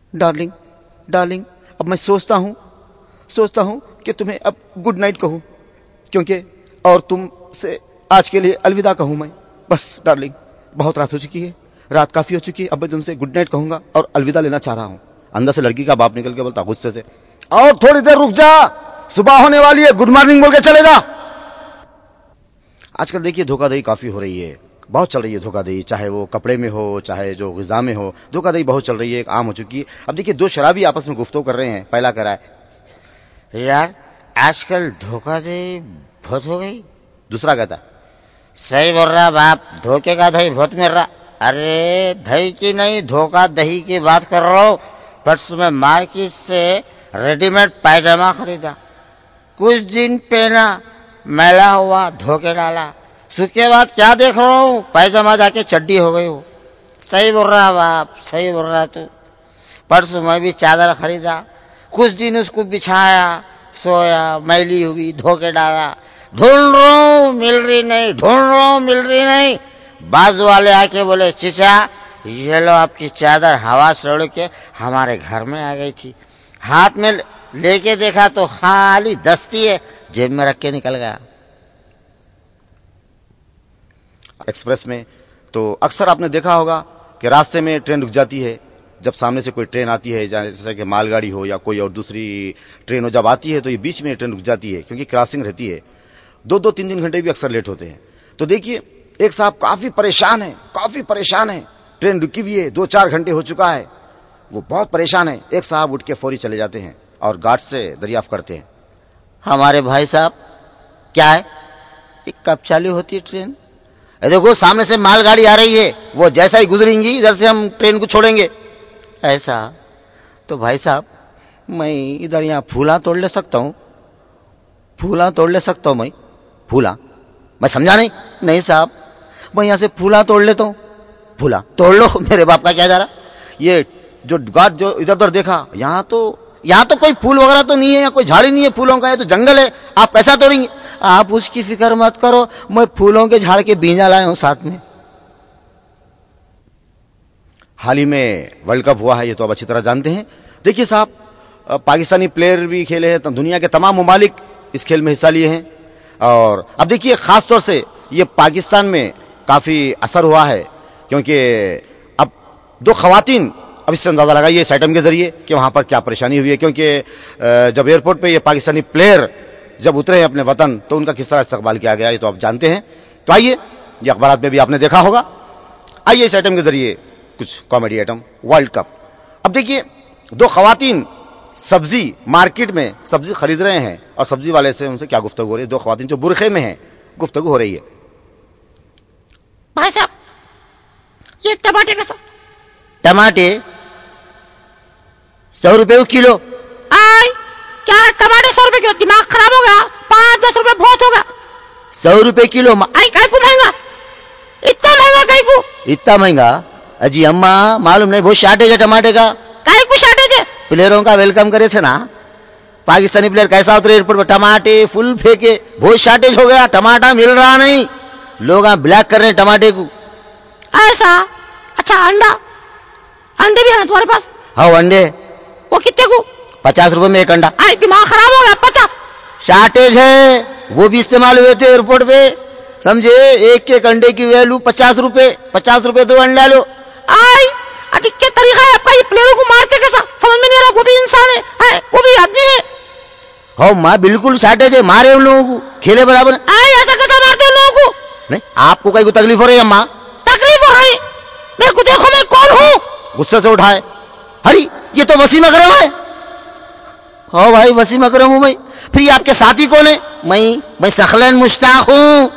Darling, darling, अब मैं सोचता हूं कि तुम्हें अब गुड नाइट कहूं, क्योंकि और तुमसे आज के लिए अलविदा कहूं मैं। बस डार्लिंग, बहुत रात हो चुकी है, रात काफी हो चुकी है, अब मैं तुमसे गुड नाइट कहूंगा और अलविदा लेना चाह रहा हूं। अंदर से लड़की का बाप निकल के बोलता गुस्से से, और थोड़ी देर रुक जा, सुबह होने वाली है, गुड मॉर्निंग बोल के चले जा। आजकल देखिए धोखाधड़ी काफी हो रही है, बहुत चल रही है धोखाधड़ी, चाहे वो कपड़े में हो, चाहे जो ग़िज़ा में हो, धोखाधड़ी बहुत चल रही है, एक आम हो चुकी है। अब देखिए दो शराबी आपस में गुफ्तगू कर रहे हैं। पहला कह रहा है, यार आजकल धोखाधड़ी बहुत हो गई। दूसरा कहता है, सही बोल रहा बाप, धोखे का दही बहुत मिल रहा। अरे दही की नहीं, धोखा दही की बात कर रहा हूं। परसों में मार्केट से रेडीमेड पायजामा खरीदा, कुछ दिन पहना, मैला हुआ, धोके डाला, सूखे बाद क्या देख रहा हूँ, पायजामा जाके चड्डी हो गई हो। सही बोल रहा बाप, सही बोल रहा तू। परसों मैं भी चादर खरीदा, कुछ दिन उसको बिछाया, सोया, मैली हुई, धोके डाला, ढूंढ रहा हूँ मिल रही नहीं, ढूंढ रहा हूँ मिल रही नहीं। बाजू वाले आके बोले, चीचा ये लो आपकी चादर, हवा से उड़ के हमारे घर में आ गई थी। हाथ में लेके देखा तो खाली दस्ती है, जेब में रख के निकल गया। एक्सप्रेस में तो अक्सर आपने देखा होगा कि रास्ते में ट्रेन रुक जाती है, जब सामने से कोई ट्रेन आती है, जैसे कि मालगाड़ी हो या कोई और दूसरी ट्रेन हो, जब आती है तो ये बीच में ट्रेन रुक जाती है, क्योंकि क्रॉसिंग रहती है। 2-2, 3-3 घंटे भी अक्सर लेट होते हैं। तो देखिए एक साहब काफी परेशान है, ट्रेन रुकी हुई है, 2-4 घंटे हो चुका है, वो बहुत परेशान है। एक साहब उठ के फौरी चले जाते हैं और गार्ड से दरियाफ्त करते हैं, हमारे भाई साहब क्या है, ये कब चालू होती है ट्रेन? देखो सामने से मालगाड़ी आ रही है, वो जैसा ही गुजरेंगी इधर से हम ट्रेन को छोड़ेंगे। ऐसा? तो भाई साहब मैं इधर यहाँ फूला तोड़ ले सकता हूँ, फूला तोड़ ले सकता हूँ मैं? फूला? मैं समझा नहीं। नहीं साहब, मैं यहाँ से फूला तोड़ लेता हूँ। फूला तोड़ लो, मेरे बाप का क्या जा रहा। ये जो गार्ड जो इधर उधर देखा, यहाँ तो कोई फूल वगैरह तो नहीं है, या कोई झाड़ी नहीं है फूलों का, है तो जंगल है, आप कैसा तोड़ेंगे? आप उसकी फिक्र मत करो, मैं फूलों के झाड़ के बीजा लाया हूं साथ में। हाल ही में वर्ल्ड कप हुआ है, ये तो आप अच्छी तरह जानते हैं। देखिए साहब, पाकिस्तानी प्लेयर भी खेले हैं, दुनिया के तमाम ममालिक इस खेल में हिस्सा लिए हैं। और अब देखिए खासतौर से ये पाकिस्तान में काफी असर हुआ है, क्योंकि अब 2 खवातीन, अब इससे अंदाजा लगाइए इस आइटम के जरिए कि वहां पर क्या परेशानी हुई है। क्योंकि जब एयरपोर्ट पे ये पाकिस्तानी प्लेयर जब उतरे हैं अपने वतन, तो उनका किस तरह इस्तकबाल किया गया, ये तो आप जानते हैं। तो आइए, ये अखबारात में भी आपने देखा होगा। आइए इस आइटम के जरिए कुछ कॉमेडी आइटम, वर्ल्ड कप। अब देखिए 2 खवातीन सब्जी मार्केट में सब्जी खरीद रहे हैं, और सब्जी वाले से उनसे क्या गुफ्तगू हो रही है। 2 खवातीन जो बुरखे में हैं, गुफ्तगू हो रही है। भाई साहब ये टमाटे कैसा? टमाटे 100 रुपए किलो। आय क्या टमाटे 100 रुपए किलो? दिमाग खराब हो गया, 5-10 रुपए बहुत होगा। 100 रुपए किलो? आई काय को महंगा, इतना महंगा काय को? इतना महंगा? अजी अम्मा मालूम नहीं, बहुत शार्टेज है टमाटे का। काय को शार्टेज है? प्लेयरों का वेलकम करे थे ना, पाकिस्तानी प्लेयर कैसा उतरे एयरपोर्ट पर, टमाटे फुल फेंके, बहुत शार्टेज हो गया, टमाटा मिल रहा नहीं, लोग ब्लैक कर रहे हैं टमाटे को। ऐसा? अच्छा अंडे भी है ना तुम्हारे पास? हाँ अंडे। वो कितने को? 50 रुपए में 1 अंडा। आई दिमाग खराब हो गया, 50? शार्टेज है, वो भी इस्तेमाल हुए थे एयरपोर्ट पे, समझे। एक अंडे की वैल्यू 50 रुपए, 50 रुपए 2 अंडा लो। आई अधिक क्या तरीका है आपका, ये प्लेयरों को मारते कैसा, समझ में नहीं आ रहा। वो भी इंसान है, वो भी आदमी है। हो माँ बिल्कुल शार्टेज है, मारे उन लोगों को, खेले बराबर। ऐसा कैसा मारते उन लोगों को? नहीं आपको कहीं को तकलीफ हो रही है अम्मा? तकलीफ हो रही? मेरे को देखो मैं कौन हूँ। गुस्से से उठाए, हरी ये तो वसीम अकरम है। हो भाई वसीम अकरम हूं मैं, फिर ये आपके साथी कौन है? मैं सखलन मुश्ताक हूं।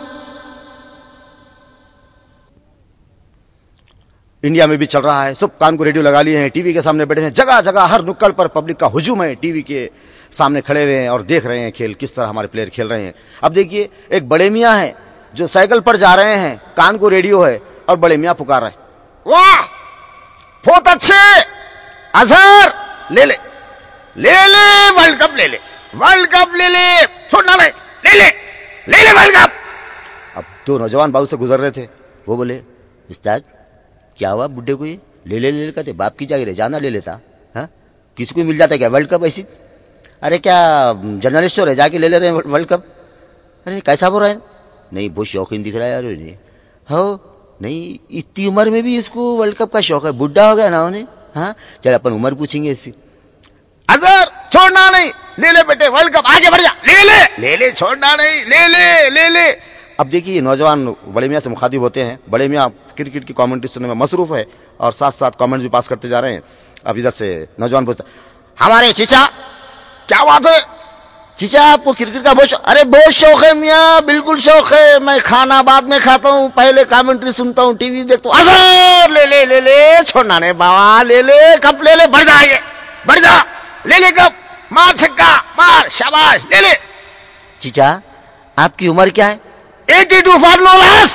इंडिया में भी चल रहा है, सब कान को रेडियो लगा लिए हैं, टीवी के सामने बैठे हैं, जगह जगह हर नुक्कड़ पर पब्लिक का हुजूम है, टीवी के सामने खड़े हुए हैं और देख रहे हैं खेल, किस तरह हमारे प्लेयर खेल रहे हैं। अब देखिए एक बड़े मियाँ है जो साइकिल पर जा रहे हैं, कान को रेडियो है, और बड़े मियाँ पुकार रहे हैं, वाह बहुत अच्छे अजहर, ले ले वर्ल्ड कप, ले ले वर्ल्ड कप, ले ले छोड़ना ले ले वर्ल्ड कप। अब 2 नौजवान बाबू से गुजर रहे थे, वो बोले, उस्ताद क्या हुआ बुड्ढे को, ये ले ले कहते, बाप की जागीर है, जाना ले लेता। हाँ किसी को मिल जाता है क्या वर्ल्ड कप ऐसी? अरे क्या जर्नलिस्ट हो रहे जाके ले रहे हैं वर्ल्ड कप? अरे कैसा हो रहा है? नहीं बहुत शौकीन दिख रहा है यार नहीं हो नहीं, इतनी उम्र में भी इसको वर्ल्ड कप का शौक है, बुढ़ा हो गया ना उन्हें। हाँ चल अपन उम्र पूछेंगे इससे। अजहर छोड़ना नहीं, ले ले बेटे वर्ल्ड कप, आगे बढ़ जा, ले ले छोड़ना नहीं, ले ले। अब देखिए नौजवान बड़े मियाँ से मुखातिब होते हैं, बड़े मियाँ क्रिकेट की कमेंट्री सुनने में मसरूफ है और साथ साथ कमेंट्स भी पास करते जा रहे हैं। अब इधर से नौजवान पूछता, हमारे चीचा क्या बात है? चीचा आपको क्रिकेट का बहुत अरे बहुत शौक है मियाँ, बिल्कुल शौक है। मैं खाना बाद में खाता हूँ, पहले कमेंट्री सुनता हूँ, टीवी देखता हूँ। अजहर ले छोड़ना नहीं बाबा, ले कप ले, बढ़ जा आगे, बढ़ जा, ले कप, मार छक्का मार, शाबाश ले। चीचा आपकी उम्र क्या है? 82 फॉर नो लॉस।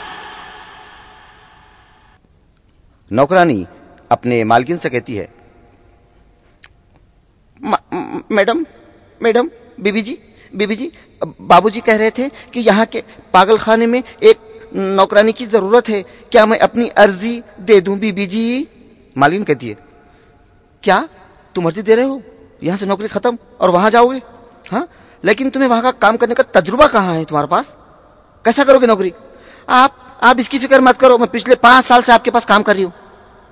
नौकरानी अपने मालकिन से कहती है, मैडम बीबी जी बाबूजी कह रहे थे कि यहाँ के पागल खाने में एक नौकरानी की जरूरत है, क्या मैं अपनी अर्जी दे दूं बीबी जी? मालकिन कहती है, क्या तुम अर्जी दे रहे हो? यहाँ से नौकरी खत्म और वहां जाओगे? हाँ लेकिन तुम्हें वहां का काम करने का तजुर्बा कहाँ है तुम्हारे पास? कैसा करोगे नौकरी? आप इसकी फिक्र मत करो, मैं पिछले 5 साल से आपके पास काम कर रही हूं।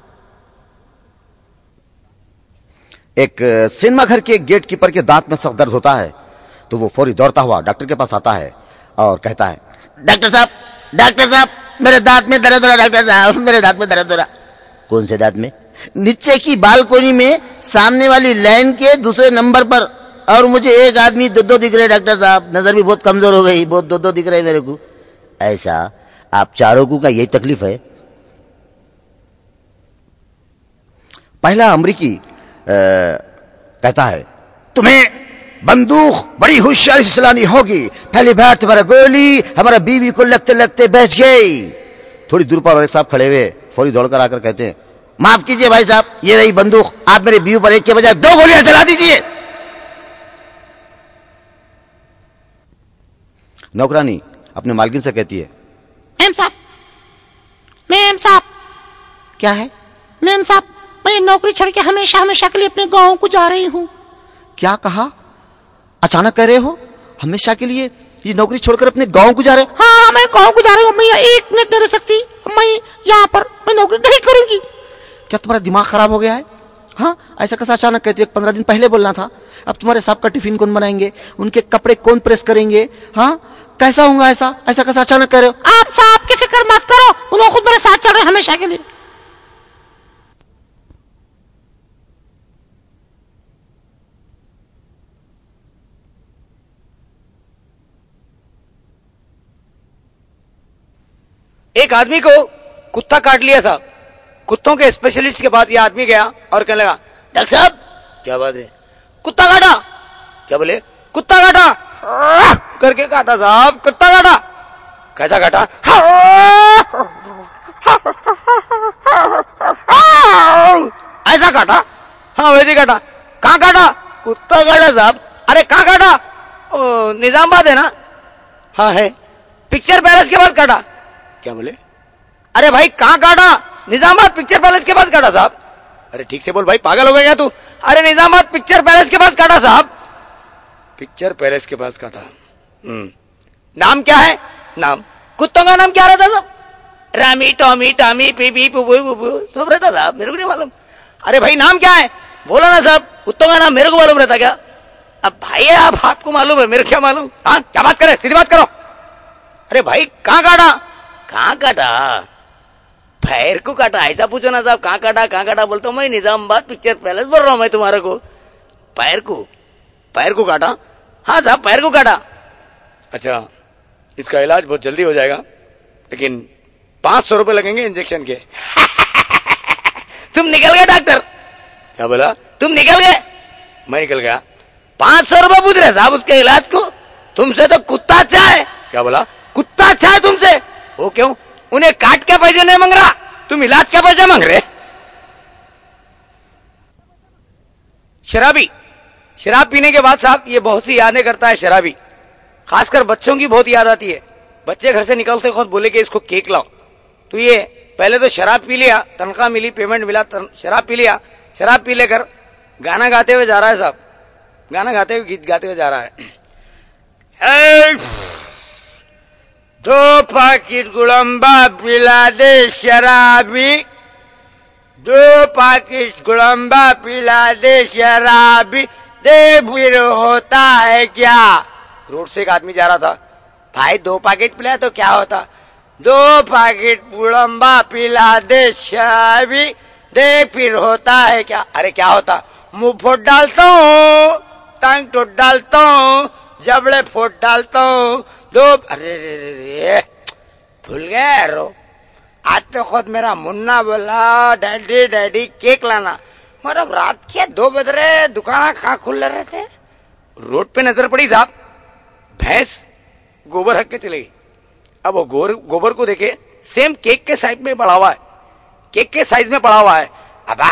एक सिनेमा घर के गेट कीपर के दांत में सख्त दर्द होता है तो वो फौरी दौड़ता हुआ डॉक्टर के पास आता है और कहता है, डॉक्टर साहब मेरे दांत में दर्द हो रहा, डॉक्टर साहब मेरे दांत में दर्द हो रहा। कौन से दांत में? नीचे की बालकोनी में, सामने वाली लाइन के दूसरे नंबर पर, और मुझे एक आदमी दो दिख रहे डॉक्टर साहब, नजर भी बहुत कमजोर हो गई, बहुत दो दिख रहे मेरे को। ऐसा आप चारों को का यही तकलीफ है? पहला अमरीकी कहता है, तुम्हें बंदूक बड़ी होशियारी से चलानी होगी, पहली बार तुम्हारा गोली हमारा बीवी को लगते लगते बच गई। थोड़ी दूर पर एक साहब खड़े हुए फौरी दौड़कर आकर कहते हैं, माफ कीजिए भाई साहब, ये रही बंदूक, आप मेरे बीवी पर एक के बजाय 2 गोलियां चला दीजिए। नौकरानी अपने मालकिन से कहती है, मेम साहब क्या है? मेम साहब, मैं नौकरी छोड़ के हमेशा के लिए अपने गांव को जा रही हूँ। क्या कहा? अचानक कह रहे हो हमेशा के लिए ये नौकरी छोड़कर अपने गांव को जा रहे? हाँ मैं गांव को जा रही हूँ, मैं 1 मिनट नहीं रह सकती, मैं यहाँ पर मैं नौकरी नहीं करूंगी। क्या तुम्हारा दिमाग खराब हो गया है? हाँ ऐसा कैसा अचानक कहते हो? 15 दिन पहले बोलना था। अब तुम्हारे साहब का टिफिन कौन बनाएंगे, उनके कपड़े कौन प्रेस करेंगे? हाँ कैसा होगा ऐसा कैसा अचानक कह रहे हो? आप साहब की फिक्र मत करो, उन्होंने खुद मेरे साथ चल रहे हमेशा के लिए। एक आदमी को कुत्ता काट लिया साहब। कुत्तों के स्पेशलिस्ट के पास यह आदमी गया और कहने लगा, डॉक्टर साहब क्या बात है? कुत्ता काटा। क्या बोले? कुत्ता काटा करके काटा साहब, कुत्ता काटा। कैसा काटा? ऐसा काटा। हाँ वैसे काटा। कहाँ काटा? कुत्ता काटा साहब। अरे कहाँ काटा? निजामाबाद है ना? हाँ है। पिक्चर पैलेस के पास काटा। क्या बोले? अरे भाई कहाँ काटा? निजामाबाद पिक्चर पैलेस के पास काटा साहब। अरे ठीक से बोल भाई, पागल हो गया क्या तू? अरे निजामाबाद पिक्चर पैलेस के पास काटा साहब। पिक्चर पैलेस के पास काटा। नाम क्या है? नाम कुत्तों का नाम क्या रहता साहब? रामी टॉमी टामी पीपी पुबू पुबू सब रहता साहब, मेरे को नहीं मालूम। अरे भाई नाम क्या है? बोला ना साहब, कुत्तों का नाम मेरे को मालूम रहता क्या? अब भाई आप आपको मालूम है, मेरे क्या मालूम? हाँ क्या बात करे, सीधी बात करो। अरे भाई कहाँ काटा? कहाँ काटा? पैर को काटा। ऐसा पूछो ना साहब, कहाँ काटा बोलता हूँ मैं निजामाबाद पिक्चर पैलेस बोल रहा हूँ मैं तुम्हारे को। पैर को काटा? हाँ साहब पैर को काटा। अच्छा इसका इलाज बहुत जल्दी हो जाएगा, लेकिन 500 रुपए लगेंगे इंजेक्शन के। तुम निकल गए डॉक्टर। क्या बोला? तुम निकल गए? मैं निकल गया। 500 रुपए पूछ रहे साहब उसके इलाज को? तुमसे तो कुत्ता अच्छा है। क्या बोला? कुत्ता अच्छा है तुमसे? वो क्यों? उन्हें काट के पैसे नहीं मांग रहा, तुम इलाज के पैसे मांग रहे। शराब पीने के बाद साहब ये बहुत सी यादें करता है शराबी, खासकर बच्चों की बहुत याद आती है। बच्चे घर से निकलते खुद बोले कि इसको केक लाओ, तो ये पहले तो शराब पी लिया, तनख्वाह मिली, पेमेंट मिला, शराब पी लिया, शराब पी लेकर गाना गाते हुए जा रहा है साहब, गाना गाते हुए, गीत गाते हुए जा रहा है। 2 पैकेट गुड़म्बा पिला दे शराबी, 2 पैकेट गुड़म्बा पिला दे शराबी, दे फिर होता है क्या। रोड से एक आदमी जा रहा था, भाई 2 पैकेट पिलाया तो क्या होता, 2 पैकेट गुड़म्बा पिला दे शराबी, दे फिर होता है क्या। अरे क्या होता, मुंह फोड़ डालता हूँ, टांग टूट डालता हूँ, जबड़े फोड़ डालता हूँ, 2। अरे रे रे रे, भूल गया रो। आज तो खुद मेरा मुन्ना बोला डैडी डैडी केक लाना, मतलब रात के 2 बज रहे, दुकान कहाँ खुल रहे थे। रोड पे नजर पड़ी साहब, भैंस गोबर हक के चली गई। अब वो गोबर को देखे, सेम केक के साइज में पड़ा हुआ है, केक के साइज में पड़ा हुआ है। अबा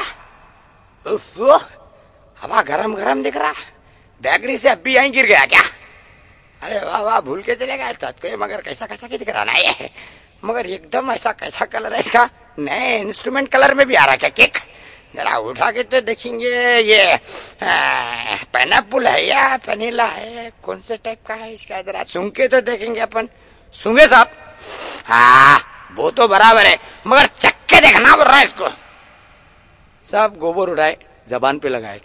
हवा गरम गरम दिख रहा, बेकरी से अभी यहीं गिर गया क्या। अरे वाह वाह, भूल के चले गए तो, मगर कैसा कैसा दिख रहा ना ये, मगर एकदम ऐसा कैसा कलर है इसका, नए इंस्ट्रूमेंट कलर में भी आ रहा क्या केक। जरा उठा के तो देखेंगे, ये पाइनएप्पल है या वनीला है, कौन से टाइप का है इसका, जरा सूंघ के तो देखेंगे अपन। सूंघे साहब, हाँ वो तो बराबर है, मगर चक्के देखना पड़ रहा है इसको। साहब गोबर उठाए, जबान पे लगाए,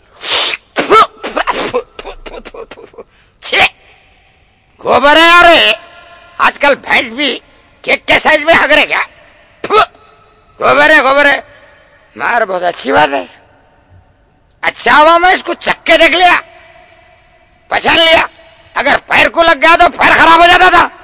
गोबर है। अरे आजकल भैंस भी केक के साइज में हग रहे क्या। गोबर है, गोबर है, मार बहुत अच्छी बात है। अच्छा हुआ मैं इसको चक्के देख लिया, पहचान लिया, अगर पैर को लग गया तो पैर खराब हो जाता था।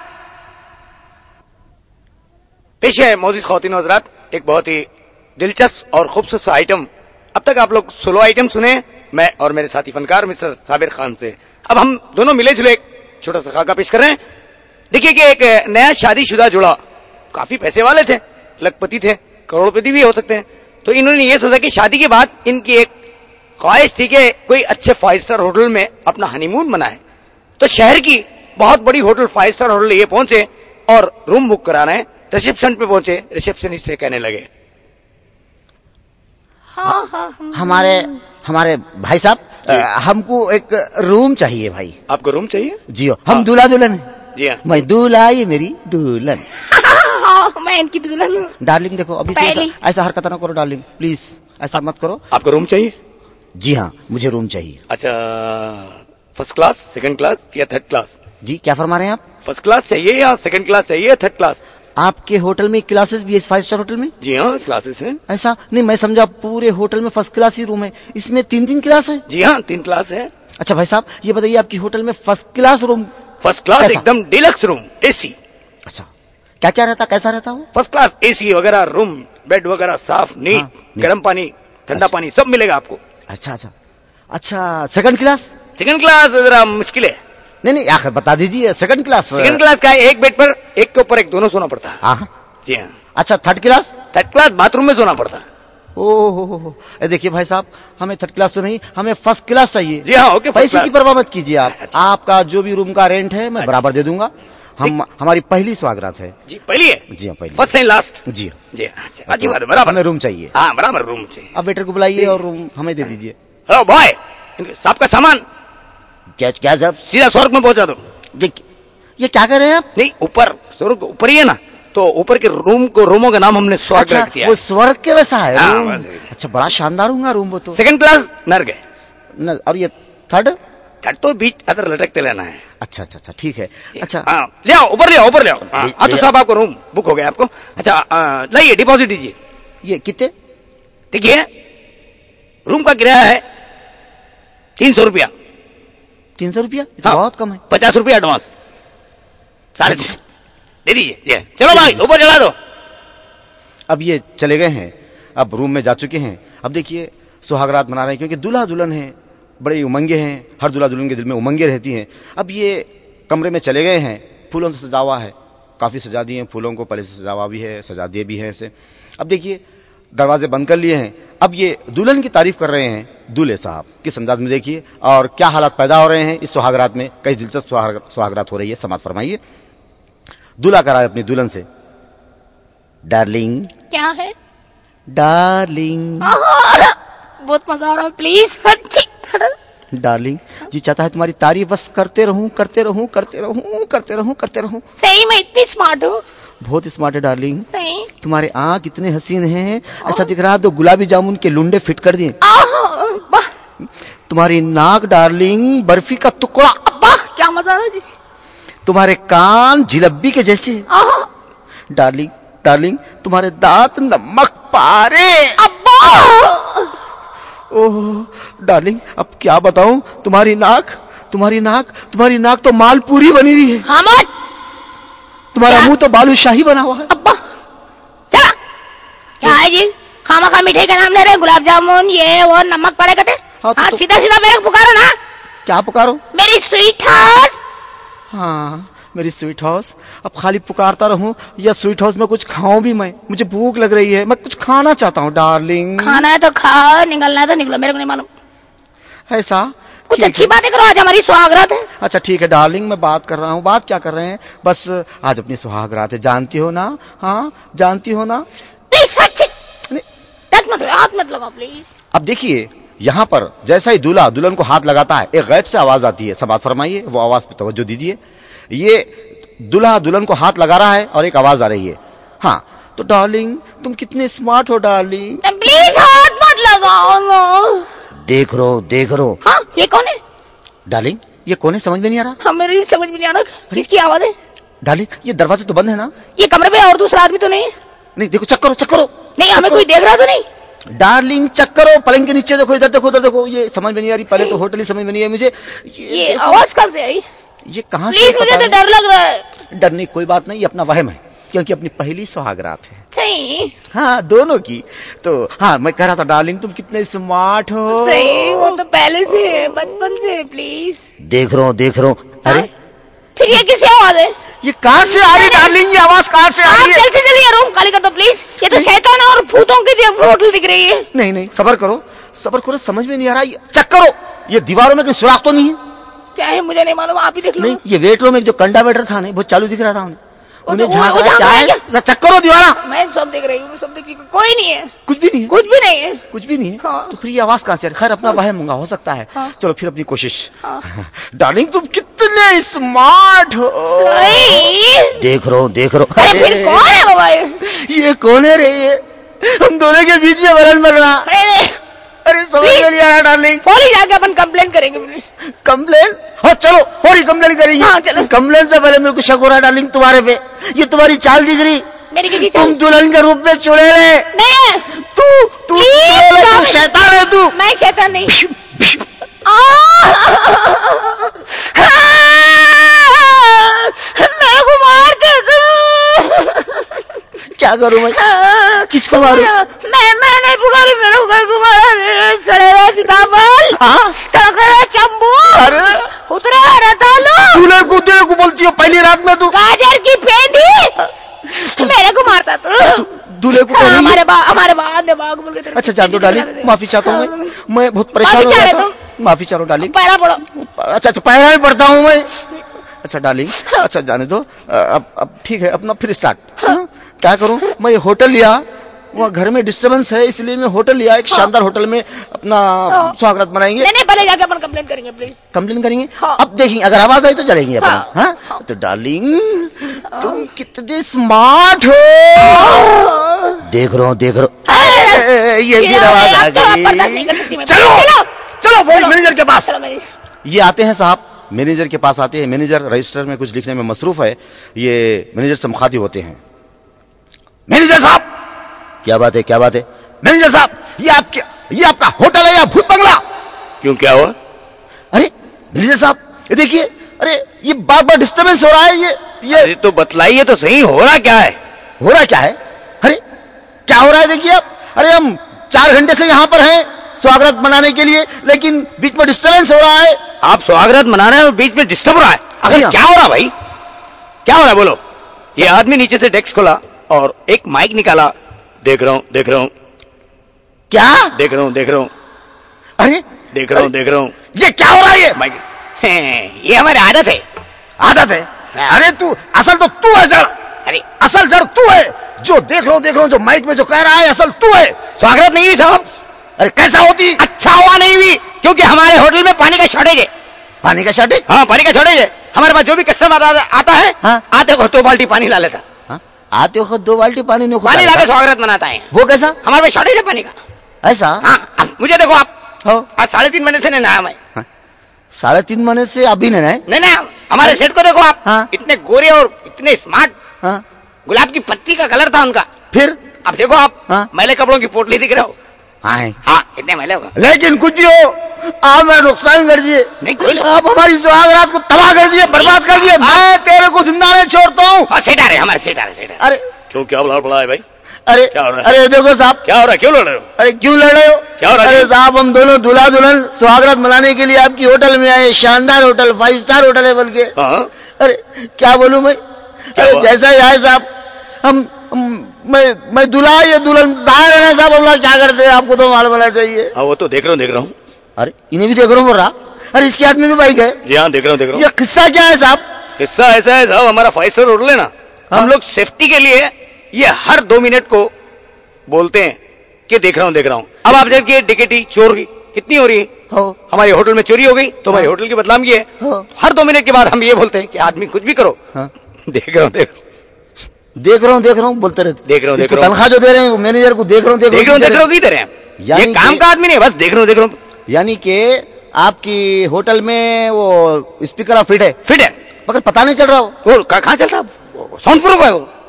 पेश है मौजूद ख्वातीन और हज़रात, एक बहुत ही दिलचस्प और खूबसूरत सा आइटम। अब तक आप लोग 16 आइटम सुने, मैं और मेरे साथी फनकार मिस्टर साबिर खान से। अब हम दोनों मिले जुले एक छोटा सा खाका पेश कर रहे हैं। देखिए कि एक नया शादीशुदा जोड़ा, काफी पैसे वाले थे, लखपति थे, करोड़पति भी हो सकते हैं। तो इन्होंने ये सोचा कि शादी के बाद इनकी एक ख्वाहिश थी कि कोई अच्छे 5 स्टार होटल में अपना हनीमून मनाए। तो शहर की बहुत बड़ी होटल 5 स्टार होटल ये पहुंचे और रूम बुक करा रहे हैं। रिसेप्शन पे पहुंचे, रिसेप्शनिस्ट से कहने लगे, हमारे भाई साहब, हमको एक रूम चाहिए भाई। आपको रूम चाहिए? जी हम दूल्हा दुल्हन है। जी हाँ। मैं दूल्हा, ये मेरी दुल्हन। मैं इनकी दुल्हन हूँ। डार्लिंग देखो, अभी से ऐसा हरकत ना करो डार्लिंग, प्लीज ऐसा मत करो। आपको रूम चाहिए? जी हाँ, मुझे रूम चाहिए। अच्छा, फर्स्ट क्लास, सेकंड क्लास या थर्ड क्लास? जी क्या फरमा रहे हैं आप? फर्स्ट क्लास चाहिए या सेकंड क्लास चाहिए या थर्ड क्लास? आपके होटल में क्लासेस भी है, 5 स्टार होटल में? जी हाँ, क्लासेस हैं। ऐसा नहीं, मैं समझा पूरे होटल में फर्स्ट क्लास ही रूम है, इसमें 3 क्लास है? जी हाँ, 3 क्लास है। अच्छा भाई साहब, ये बताइए आपकी होटल में first class room? First class एकदम डिलक्स रूम, एसी। अच्छा, क्या क्या रहता, कैसा रहता वो? फर्स्ट क्लास एसी वगैरह, रूम बेड वगैरह साफ नीट, गर्म पानी, ठंडा पानी सब मिलेगा आपको। अच्छा अच्छा अच्छा, सेकंड क्लास? सेकंड क्लास जरा मुश्किल है। नहीं आखिर बता दीजिए, सेकंड क्लास? सेकंड क्लास का एक बेड पर एक के ऊपर एक दोनों सोना पड़ता है। हाँ जी हाँ। अच्छा, third class? Third class bathroom में सोना पड़ता है। ओहो, देखिए भाई साहब, हमें थर्ड क्लास तो नहीं, हमें फर्स्ट क्लास चाहिए। जी हाँ, ओके। पैसे की परवाह मत कीजिए आप। अच्छा। आपका जो भी रूम का रेंट है मैं बराबर दे दूंगा। हमारी पहली स्वागत है। जी पहली है? जी हाँ, पहली। First and last? जी जी। अच्छा, अच्छी बात है, बराबर। हमें रूम चाहिए। हाँ, बराबर रूम चाहिए। अब वेटर को बुलाइए और रूम हमें दे दीजिए। हेलो बॉय, साहब का सामान क्या साहब? सीधा स्वर्ग में पहुंचा दो। ये क्या कर रहे हैं आप? नहीं, ऊपर स्वर्ग ऊपर ही है ना, तो ऊपर के रूमों का नाम हमने स्वर्ग अच्छा, रख दिया। वो स्वर्ग के वैसा है? हाँ, अच्छा, बड़ा शानदार होगा रूम वो तो। सेकंड क्लास नर्क है। और ये थर्ड? थर्ड तो बीच अदर लटकते लेना है। अच्छा, ठीक है। अच्छा हाँ, ले आओ, ऊपर ले आओ। हाँ तो साहब आपको रूम बुक हो गया आपको। अच्छा लाइए, डिपॉजिट दीजिए। ये कितने? देखिए, रूम का किराया है 300 रुपया। 300 रुपया? हाँ, बहुत कम है। 50 रुपया एडवांस, 3.5 दे दीजिए। चलो भाई, ऊपर चला दो। अब ये चले गए हैं, अब रूम में जा चुके हैं। अब देखिए सुहागरात मना रहे हैं, क्योंकि दूल्हा दुल्हन है, बड़े उमंगे हैं, हर दूल्हा दुल्हन के दिल में उमंगे रहती हैं। अब ये कमरे में चले गए हैं, फूलों से सजा हुआ है, काफी सजा दिए हैं फूलों को, पहले से सजा हुआ भी है, सजा दिए भी हैं ऐसे। अब देखिए दरवाजे बंद कर लिए हैं। अब ये दुल्हन की तारीफ कर रहे हैं दूल्हे साहब, किस अंदाज में देखिए और क्या हालात पैदा हो रहे हैं इस सुहागरात में। कई दिलचस्प सुहागरात हो रही है, समाप्त फरमाइए। दूल्हा कह रहा है अपनी दुल्हन से, डार्लिंग। क्या है? डार्लिंग। बहुत मजा आ रहा है, प्लीज हट। डार्लिंग, जी चाहता है तुम्हारी तारीफ बस करते रहूं, करते रहूं, करते रहूं, करते रहूं, करते रहूं। सही में इतनी स्मार्ट हूँ? बहुत स्मार्ट है डार्लिंग। सही। तुम्हारे आँख इतने हसीन हैं, ऐसा दिख रहा है तो गुलाबी जामुन के लुंडे फिट कर दिए। तुम्हारी नाक डार्लिंग बर्फी का टुकड़ा। अब्बा क्या मजा आ रहा है जी। तुम्हारे कान जिलेबी के जैसे। डार्लिंग, डार्लिंग, तुम्हारे दांत नमक पारे। अब्बा ओह डार्लिंग, अब क्या बताऊं, तुम्हारी नाक तो मालपूरी बनी हुई है। हमद, तुम्हारा मुंह तो बालूशाही बना हुआ है। अब्बा चला क्या है जी, खामा खा मिठाई का नाम ले रहे, गुलाब जामुन ये वो नमक पड़े कहते। हाँ, तो सीधा सीधा मेरे को पुकारो ना। क्या पुकारो? मेरी स्वीट हाउस। हाँ मेरी स्वीट हाउस। अब खाली पुकारता रहूं या स्वीट हाउस में कुछ खाऊं भी मैं? मुझे भूख लग रही है, मैं कुछ खाना चाहता हूँ डार्लिंग। खाना है तो खाओ, निकलना है तो निकलो, मेरे को नहीं मालूम। ऐसा कुछ अच्छी बातें करो, आज हमारी सुहागरात है। अच्छा ठीक है डार्लिंग, मैं बात कर रहा हूँ। बात क्या कर रहे हैं? बस आज अपनी सुहागरात है, जानती हो ना? हाँ जानती हो ना? हाथ मत लगाओ प्लीज। अब देखिए, यहाँ पर जैसा ही दूल्हा दुल्हन को हाथ लगाता है, एक गैब से आवाज आती है। सब बात फरमाइए, वो आवाज पे तवज्जो दीजिए। ये दूल्हा दुल्हन को हाथ लगा रहा है और एक आवाज आ रही है। हाँ तो डार्लिंग, तुम कितने स्मार्ट हो डार्लिंग। प्लीज हाथ मत लगाओ। देख रो। हाँ ये कौन है? डार्लिंग ये कौन है, समझ में नहीं आ रहा। हाँ मेरी समझ में नहीं आ रहा, किसकी आवाज है? डार्लिंग ये दरवाजा तो बंद है ना? ये कमरे में और दूसरा आदमी तो नहीं है? नहीं देखो, चेक करो। नहीं हमें कोई देख रहा तो नहीं? डार्लिंग चेक करो, पलंग के नीचे देखो, इधर देखो, उधर देखो। ये समझ में नहीं आ रही, पहले तो होटल ही समझ में नहीं है मुझे। ये आवाज कहाँ से आई? ये कहाँ से? प्लीज मुझे तो डर लग रहा है। डर नहीं, कोई बात नहीं, ये अपना वहम है, क्योंकि अपनी पहली सुहागरात है। सही। हाँ दोनों की। तो हाँ मैं कह रहा था डार्लिंग, तुम कितने स्मार्ट हो। सही, वो तो पहले से है, बचपन से। प्लीज देख रहा हूँ। अरे फिर ये किसी आवाज है? ये कहाँ से आ रही डार्लिंग, ये आवाज कहाँ से आ रही है? जल्दी जल्दी रूम खाली कर दो प्लीज। ये तो शैतान और भूतों की होटल दिख रही है। नहीं सबर करो, समझ में नहीं आ रहा। चेक करो, ये दीवारों में कोई सुराख तो नहीं है? क्या है मुझे नहीं मालूम, आप ही देख लो। नहीं, ये वेटरों में जो कंडा वेटर था नहीं, वो चालू दिख रहा था उन्हें वो झांक तो रहा। क्या है? चेक करो दीवारा। मैं सब देख रही हूँ, सब देख, कोई नहीं है। कुछ भी नहीं है? कुछ भी नहीं है। हाँ। तो फिर ये आवाज कहाँ से आ रही? खैर अपना वहम हो सकता है। हाँ। चलो फिर अपनी कोशिश। हाँ। डार्लिंग तुम कितने स्मार्ट हो। सही। देख रहा हूँ। अरे फिर कौन है बाबा ये कौन है रे? ये हम दोनों के बीच में वलन बन रहा। अरे समझ में नहीं आ रहा डार्लिंग। फौरी जाके अपन कंप्लेन करेंगे। कंप्लेन? हाँ चलो फौरी कंप्लेन करेंगे। हाँ, चलो। कंप्लेन से पहले मेरे को शक हो रहा डार्लिंग तुम्हारे पे। ये तुम्हारी चाल दिख रही। मेरी की तुम दुल्हन के रूप में चुड़ैल है। नहीं तू शैतान है तू। मैं शैतान नहीं। मेरे को मार दे। क्या करूं मैं? किसको मारूं? मैं नहीं पुकारी, मेरे को मारा। सड़ेगा सीताफल, तड़का चंबू, उतरा रतालू। दूल्हे को बोलती हो पहली रात में तू? गाजर की पेंदी मेरे को मारता तू। दूल्हे को हमारे बाद ने बाग बोल के। अच्छा जान दो डार्लिंग, माफी चाहता हूँ मैं बहुत परेशान हो गया था। माफी चाह रहा हूँ डार्लिंग। पैरा पड़ो। अच्छा पैरा में पड़ता हूँ मैं। अच्छा डार्लिंग, अच्छा जाने दो। अब ठीक है, अपना फिर स्टार्ट। क्या करूं मैं? होटल लिया, वहाँ घर में डिस्टर्बेंस है, इसलिए मैं होटल लिया। एक शानदार होटल में अपना स्वागत मनाएंगे। नहीं पहले जाके अपन कंप्लेन करेंगे प्लीज। कंप्लेन करेंगे? हाँ। अब देखेंगे, अगर आवाज आई तो चलेंगे अपन। हाँ? तो डार्लिंग तुम कितने स्मार्ट हो। देख रहा हूँ। ये भी आवाज आ गई। चलो मैनेजर के पास। ये आते हैं साहब, मैनेजर के पास आते हैं। मैनेजर रजिस्टर में कुछ लिखने में मसरूफ है। ये मैनेजर से मुखातिब होते हैं। मैनेजर साहब। क्या बात है? मैनेजर साहब, ये आपका होटल है या भूत बंगला? क्यों, क्या हुआ? अरे मैनेजर साहब ये देखिए, अरे ये बार बार डिस्टर्बेंस हो रहा है। ये अरे तो बतलाइए तो सही, हो रहा क्या है? अरे क्या हो रहा है देखिए आप। अरे हम 4 घंटे से यहाँ पर हैं स्वागत मनाने के लिए, लेकिन बीच में डिस्टर्बेंस हो रहा है। आप स्वागत मना रहे हैं और बीच में डिस्टर्ब हो रहा है? असल क्या हो रहा है भाई? क्या हो रहा है बोलो? ये आदमी नीचे से डेस्क खोला और एक माइक निकाला। देख रहा हूँ। क्या देख रहा हूँ? अरे देख रहा हूँ। ये क्या हो रहा है? ये माइक, ये हमारी आदत है। अरे तू असल तो तू है जड़। अरे असल जड़ तू है। जो देख रहा हूँ जो माइक में जो कह रहा है, असल तू है। स्वागत नहीं हुई साहब, अरे कैसा होती? अच्छा हुआ नहीं हुई, क्योंकि हमारे होटल में पानी का शॉर्टेज है। पानी का शॉर्टेज? हाँ, पानी का शॉर्टेज है। हमारे पास जो भी कस्टमर आता है, हाँ? आते को 2 बाल्टी पानी ला लेता। हाँ? आते हो 2 बाल्टी पानी नहीं पानी लाके स्वागत मनाता है। वो कैसा? हमारे पास शॉर्टेज है पानी का। ऐसा? हाँ, अब मुझे देखो आप, हाँ? आज 3.5 महीने से नहीं नहाया मैं। 3.5 महीने से अभी नहीं नहाए? नहीं, हमारे सेठ को देखो आप, हाँ? इतने गोरे और इतने स्मार्ट, हाँ? गुलाब की पत्ती का कलर था उनका। फिर अब देखो आप, हाँ? मैले कपड़ों की पोटली दिख रहे हो। हाँ, इतने मैले हो। लेकिन कुछ भी हो, आप मेरा नुकसान कर दिए। नहीं कोई, आप हमारी सुहागरात को तबाह कर दिए, बर्बाद कर दिए। मैं तेरे को जिंदा नहीं छोड़ता हूँ। सेठ आ रहे, हमारे सेठ आ रहे। अरे क्यों, क्या बुला है भाई? अरे क्या हो रहा है? अरे देखो साहब, क्या हो रहा है? क्यों लड़ रहे हो? अरे क्यों लड़ रहे हो? क्या हो रहा है? अरे साहब, हम दोनों दूल्हा दुल्हन सुहागरात मनाने के लिए आपकी होटल में आए। शानदार होटल, 5 स्टार होटल है बल्कि। हाँ? अरे क्या बोलूं मैं? अरे जैसा ही आए साहब, मैं दूल्हा, ये दुल्हन जाहिर है ना साहब, हम लोग क्या करते हैं आपको तो मालूम होना चाहिए। हाँ, वो तो देख रहा हूँ। अरे इन्हें भी देख रहा हूँ, बोल रहा। अरे इसके हाथ में भी बाइक है। जी हाँ, देख रहा हूँ। ये किस्सा क्या है साहब? किस्सा ऐसा है साहब, हमारा 5 स्टार होटल है ना, हम लोग सेफ्टी के लिए ये हर 2 मिनट को बोलते हैं कि देख रहा हूँ। अब आप देखिए, डकैती, चोरी कितनी हो रही है। हमारे होटल में चोरी हो गई तो हमारे होटल की बदनामी है। हर 2 मिनट के बाद हम ये बोलते हैं कि आदमी कुछ भी करो, देख रहा हूँ बोलते रहते। देख रहा हूँ। तनख्वाह जो दे रहे हैं मैनेजर को, देख रहा हूँ की तरह। ये काम का आदमी नहीं, बस देख रहा हूँ। यानी कि आपकी होटल में वो स्पीकर फिट है, मगर पता नहीं चल रहा हो। कहाँ चलता, साउंड प्रूफ है वो।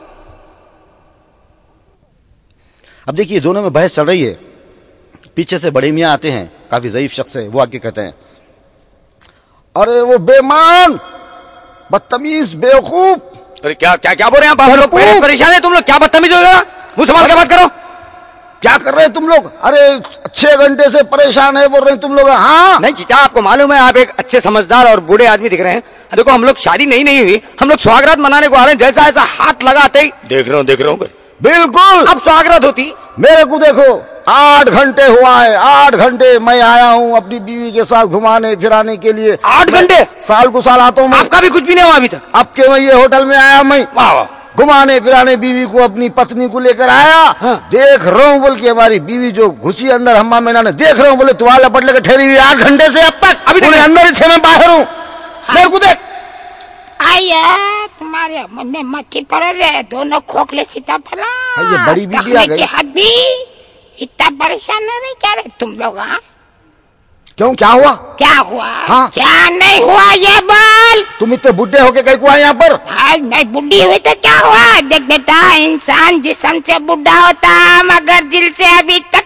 अब देखिए, दोनों में बहस चल रही है। पीछे से बड़े मियाँ आते हैं, काफी ज़ईफ शख्स है, वो आके कहते हैं, अरे वो बेईमान, बदतमीज, बेवकूफ। अरे क्या बोल रहे हैं आप लोग? परेशान है तुम लोग, क्या बदतमीज हो गया? मुंह संभाल के बात करो। क्या कर रहे हैं तुम लोग? अरे 6 घंटे से परेशान है बोल रहे हैं तुम लोग। हाँ नहीं चीचा, आपको मालूम है आप एक अच्छे समझदार और बूढ़े आदमी दिख रहे हैं। देखो, हम लोग शादी नहीं हुई, हम लोग सुहागरात मनाने को आ रहे हैं। जैसा ऐसा हाथ लगाते ही देख रहा हूँ। बिल्कुल, अब सुहागरात होती। मेरे को देखो, 8 घंटे हुआ है, 8 घंटे मैं आया हूँ अपनी बीवी के साथ घुमाने फिराने के लिए। 8 घंटे? साल को साल आता हूँ मैं। आपका भी कुछ भी नहीं हुआ अभी तक? अब के मैं ये होटल में आया, मैं घुमाने फिराने बीवी को, अपनी पत्नी को लेकर आया। देख रहा हूँ बोल के हमारी बीवी जो घुसी अंदर हम्मा में नहाने, देख रहा हूँ बोले तुआ लपट लेकर ठहरी हुई 8 घंटे से। अब तक अभी अंदर ही, मैं बाहर हूँ। मेरे को देख। आया तुम्हारे मन में मक्खी पड़ रहे, दोनों खोखले सीताफला। ये बड़ी बीवी आ गई। हब्बी इतना परेशान नहीं क्या रहे तुम लोग? हाँ, क्यों, क्या हुआ? क्या हुआ? हाँ? क्या नहीं हुआ ये बोल। तुम इतने बुढ़े होके कहीं को आए यहाँ पर? आज मैं बुढ़ी हुई तो क्या हुआ? देख बेटा, इंसान जिस्म से बुढ़ा होता मगर दिल से अभी तक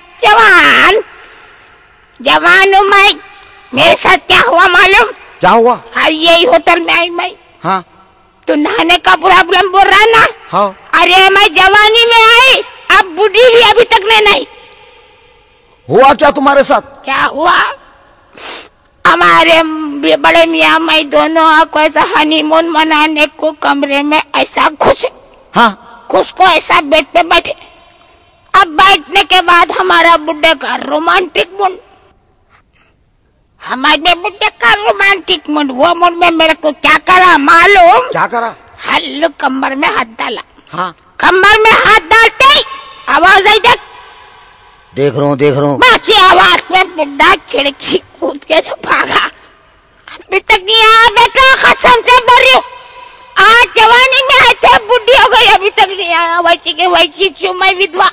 जवान हूँ मैं। मेरे साथ क्या हुआ मालूम? क्या हुआ? हाँ, यही होटल में आई मैं। हाँ? तो नहाने का प्रॉब्लम बोल रहा ना? हाँ। अरे मैं जवानी में आई, अब बुढ़ी भी अभी तक नहीं। हुआ क्या तुम्हारे साथ? क्या हुआ? हमारे बड़े मियाँ मैं दोनों को ऐसा हनीमून मनाने को कमरे में ऐसा घुसे। हाँ? घुस को ऐसा बेड पे बैठे। अब बैठने के बाद हमारा बुढ़े का रोमांटिक मूड, हमारे बुढ़े का रोमांटिक मूड, वो मूड में मेरे को क्या करा मालूम? क्या करा? हल्लू कमर में हाथ डाला। हाँ? कमर में हाथ डालते ही आवाज आई, देख रहा हूँ। बस ये आवाज में बुढ़ा खिड़की कूद के जो भागा। अभी तक नहीं आया बेटा, कसम से बोल रही हूँ। आज जवानी में आए थे, बुढ़ी हो गई, अभी तक नहीं आया। वैसी के वैसी क्यों मैं विधवा।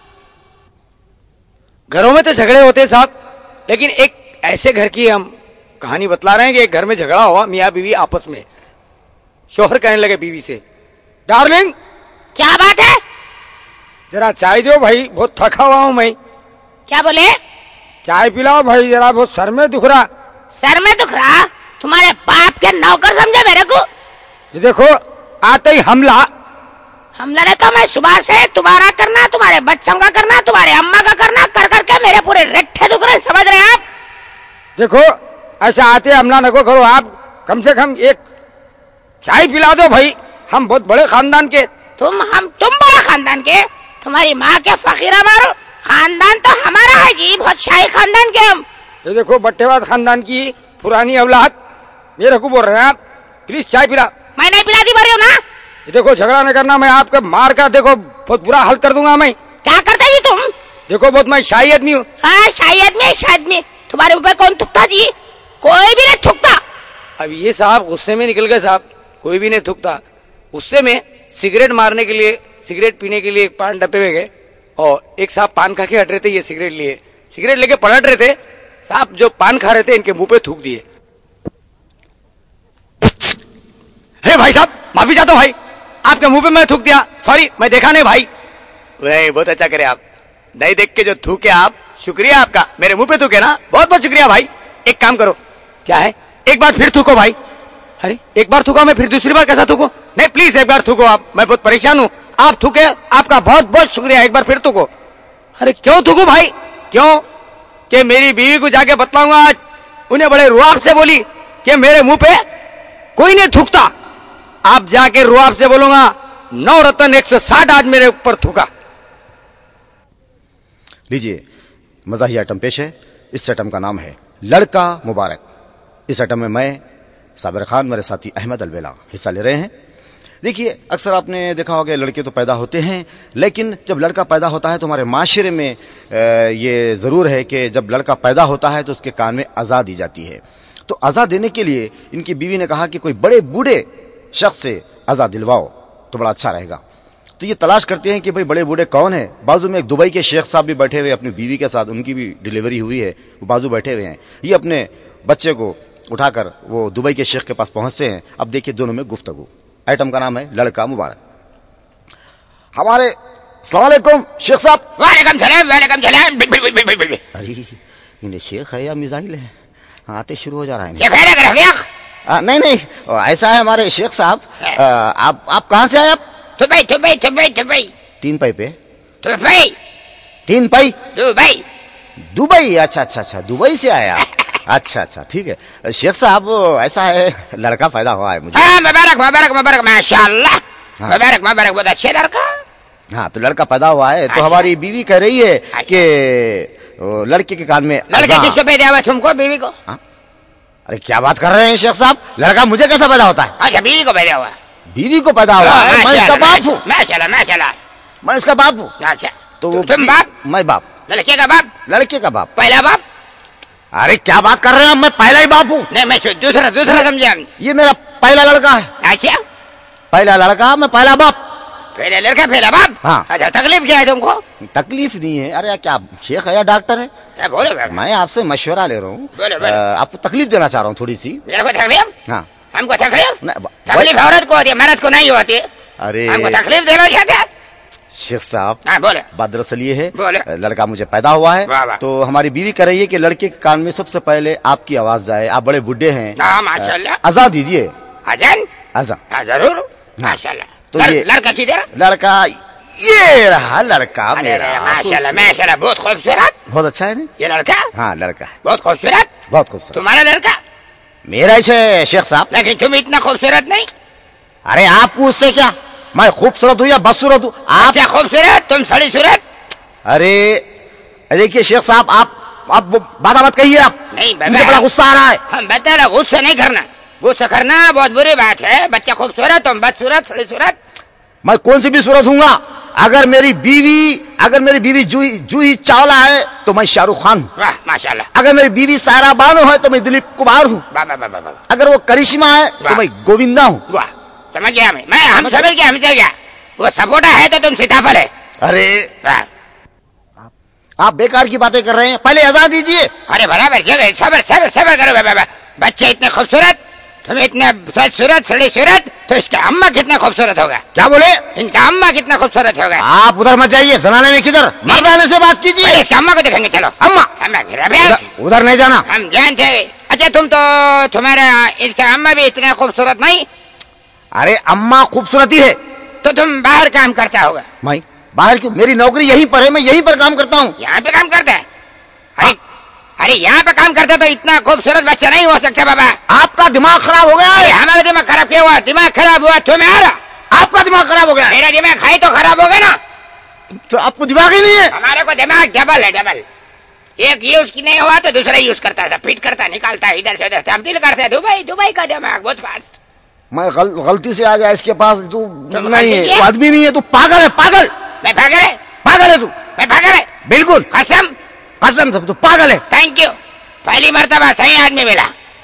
घरों में तो झगड़े होते साहब, लेकिन एक ऐसे घर की हम कहानी बतला रहे हैं कि एक घर में झगड़ा हुआ, मियाँ बीवी आपस में। शोहर कहने लगे बीवी से, डार्लिंग क्या बात है? जरा चाय दो भाई, बहुत थका हुआ हूँ मैं। क्या बोले? चाय पिलाओ भाई, जरा बहुत सर में दुख रहा। सर में दुख रहा? तुम्हारे बाप के नौकर समझे मेरे को? ये देखो, आते ही हमला ने तो मैं सुबह से तुम्हारा करना, तुम्हारे बच्चों का करना, तुम्हारे अम्मा का करना, कर करके मेरे पूरे रेठे दुख रहे, समझ रहे हैं आप? देखो, ऐसा आते हमला न करो आप, कम से कम एक चाय पिला दो भाई, हम बहुत बड़े खानदान के। तुम बड़े खानदान के? तुम्हारी माँ के फकीरा मारो, खानदान तो हमारा है जी, बहुत शाही खानदान के हम। ये देखो, बट्टेबाज खानदान की पुरानी औलाद मेरे को बोल रहे हैं आप, प्लीज चाय पिला। मैं नहीं पिलाती बोल रही हूँ ना। ये देखो, झगड़ा न करना, मैं आपका मार का देखो बहुत बुरा हाल कर दूंगा मैं। क्या करते जी तुम? देखो बहुत मैं शाही आदमी हूँ। हाँ शायद में तुम्हारे ऊपर कौन थूकता जी? कोई भी नहीं थूकता। अब ये साहब गुस्से में निकल गए साहब, कोई भी नहीं थूकता। गुस्से में सिगरेट मारने के लिए, सिगरेट पीने के लिए पान डब्बे में गए और एक साहब पान खा के हट रहे थे, ये सिगरेट लिए, सिगरेट लेके पलट रहे थे, साहब जो पान खा रहे थे इनके मुंह पे थूक दिए। हे भाई साहब माफी चाहता हूँ भाई, आपके मुंह पे मैं थूक दिया, सॉरी मैं देखा नहीं भाई। नहीं बहुत अच्छा करे आप, नहीं देख के जो थूके आप, शुक्रिया आपका, मेरे मुंह पे थूके ना, बहुत बहुत शुक्रिया भाई। एक काम करो, क्या है, एक बार फिर थूको भाई। अरे एक बार थूका मैं, फिर दूसरी बार कैसा थूको? नहीं प्लीज एक बार थूको आप, मैं बहुत परेशान हूँ। आप थूके, आपका बहुत बहुत शुक्रिया, एक बार फिर थूको। अरे क्यों थूकू भाई, क्यों? कि मेरी बीवी को जाके बतलाऊंगा आज, उन्हें बड़े रुआब से बोली कि मेरे मुंह पे कोई नहीं थूकता। आप जाके रुआब से बोलूंगा 9 रत्न 160 आज मेरे ऊपर थूका। लीजिए मजाही आइटम पेश है। इस आइटम का नाम है लड़का मुबारक। इस आइटम में मैं, साबिर खान, मेरे साथी अहमद अलवेला हिस्सा ले रहे हैं। देखिए अक्सर आपने देखा होगा लड़के तो पैदा होते हैं, लेकिन जब लड़का पैदा होता है तो हमारे माशरे में ये जरूर है कि जब लड़का पैदा होता है तो उसके कान में अज़ा दी जाती है। तो अज़ा देने के लिए इनकी बीवी ने कहा कि कोई बड़े बूढ़े शख्स से अज़ा दिलवाओ तो बड़ा अच्छा रहेगा। तो ये तलाश करते हैं कि भाई बड़े बूढ़े कौन है। बाजू में एक दुबई के शेख साहब भी बैठे हुए अपनी बीवी के साथ, उनकी भी डिलीवरी हुई है, वो बाजू बैठे हुए हैं। ये अपने बच्चे को उठाकर वो दुबई के शेख के पास पहुंचते हैं। अब देखिए दोनों में गुफ्तगू। आइटम का नाम है लड़का मुबारक। हमारे अस्सलाम वालेकुम शेख साहब। वालेकुम सलाम, वालेकुम सलाम। अरे इन्हें शेख है या मिजाइल है, आते शुरू हो जा रहा है। क्या फैला कर रफीक? नहीं ऐसा है हमारे शेख साहब। आप कहाँ से आए? आप दुबई। 3 पै पे? दुबई। 3 पै? दुबई। अच्छा दुबई से आया। अच्छा ठीक है शेख साहब, ऐसा है लड़का पैदा हुआ है मुझे। हाँ मुबारक माशाअल्लाह, मुबारक बहुत अच्छे लड़का। हाँ तो लड़का पैदा हुआ है। तो हमारी बीवी कह रही है कि लड़के के कान में लड़के किसको पैदा हुआ, तुमको बीवी को? अरे क्या बात कर रहे हैं शेख साहब, लड़का मुझे कैसा पैदा होता है? अच्छा बीवी को पैदा हुआ। बीवी को पैदा हुआ है, मैं इसका बाप हूँ। माशाल्लाह मैं इसका बाप हूँ। अच्छा तो तुम बाप? मैं बाप। लड़के का बाप? लड़के का बाप। पहला बाप? अरे क्या बात कर रहे हैं, मैं पहला ही बाप हूँ। नहीं मैं दूसरा समझा। ये मेरा पहला लड़का है। अच्छा पहला लड़का, मैं पहला बाप। पहला लड़का पहला बाप। हाँ। अच्छा तकलीफ क्या है तुमको? तकलीफ नहीं है। अरे क्या शेख है या डॉक्टर है? क्या बोलो? मैं आपसे मशवरा ले रहा हूँ, बोलो। आपको तकलीफ देना चाह रहा हूँ थोड़ी सी। मेरे को तकलीफ? हाँ हमको तकलीफ? नहीं, तकलीफ औरत को होती है, मर्द को नहीं होती। अरे हमको तकलीफ देना चाहते हैं? शेख साहब हाँ बोले। बात दरअसल ये है, बोले। लड़का मुझे पैदा हुआ है। वाह, वाह। तो हमारी बीवी कह रही है कि लड़के के कान में सबसे पहले आपकी आवाज जाए। आप बड़े बुढ़े हैं, हाँ माशाल्लाह। अज़ा दीजिए। अजन? अज़ा? हाँ जरूर माशाल्लाह। तो ये लड़का किधर? लड़का ये रहा लड़का मेरा। माशाल्लाह बहुत खूबसूरत। बहुत अच्छा है ना ये लड़का? हाँ लड़का है, बहुत खूबसूरत। बहुत खूबसूरत। तुम्हारा लड़का? मेरा ही है शेख साहब। लेकिन तुम इतना खूबसूरत नहीं। अरे आपको उससे क्या, मैं खूबसूरत हूँ या बदसूरत हूँ? आप अच्छा खूबसूरत, तुम सड़ी सूरत। अरे देखिए शेख साहब, आप वो बात मत कहिए। आप नहीं मुझे बड़ा गुस्सा आ रहा है। हम बता रहे, गुस्सा नहीं करना, गुस्सा करना बहुत बुरी बात है। बच्चा खूबसूरत, तुम बदसूरत, सड़ी सूरत। मैं कौन सी भी सूरत हूँगा? अगर मेरी बीवी जूही चावला है तो मैं शाहरुख खान हूँ। वाह माशाल्लाह। अगर मेरी बीवी सायरा बानो है तो मैं दिलीप कुमार हूँ। अगर वो करिश्मा है तो मैं गोविंदा हूँ। वाह समझ गया मैं हम समझ गया। वो सपोटा है तो तुम सीताफल है। अरे आप बेकार की बातें कर रहे हैं, पहले आजाद दीजिए। अरे बराबर जगह, सबर करो। बच्चे इतने खूबसूरत, तुम इतने सूरत, सड़ी सूरत, तो इसका अम्मा कितना खूबसूरत होगा? क्या बोले? इनका अम्मा कितना खूबसूरत होगा? आप उधर मत जाइए, जनाने में किधर, मर्दाने से बात कीजिए। इसका अम्मा को देखेंगे, चलो। अम्मा उधर नहीं जाना। हम जानते हैं। अच्छा तुम्हारा इसका अम्मा भी इतना खूबसूरत नहीं? अरे अम्मा खूबसूरती है तो तुम बाहर काम करता होगा। मैं बाहर क्यों, मेरी नौकरी यहीं पर है, मैं यहीं पर काम करता हूँ। यहाँ पे काम करता है? अरे यहाँ पे काम करता तो इतना खूबसूरत बच्चा नहीं हो सकता बाबा। आपका दिमाग खराब हो गया है। हमारा दिमाग खराब क्यों हुआ? दिमाग खराब हुआ तुम्हारा। आपका दिमाग खराब हो गया। मेरा दिमाग है तो खराब होगा ना। तो आपको दिमाग ही नहीं है। हमारे को दिमाग डबल है, डबल। एक यूज की नहीं हुआ तो दूसरा यूज करता है, फिट करता निकालता है, इधर से उधर तब्दील करता है। दुबई का दिमाग बहुत फास्ट। मैं गलती से आ गया इसके पास। तू तुम नहीं गलती है, तू आदमी नहीं है, तू पागल है, पागल। मैं पागल है? पागल है तू। मैं पागल है? बिल्कुल कसम। कसम से, तू पागल है। थैंक यू, पहली मर्तबा सही आदमी मिला।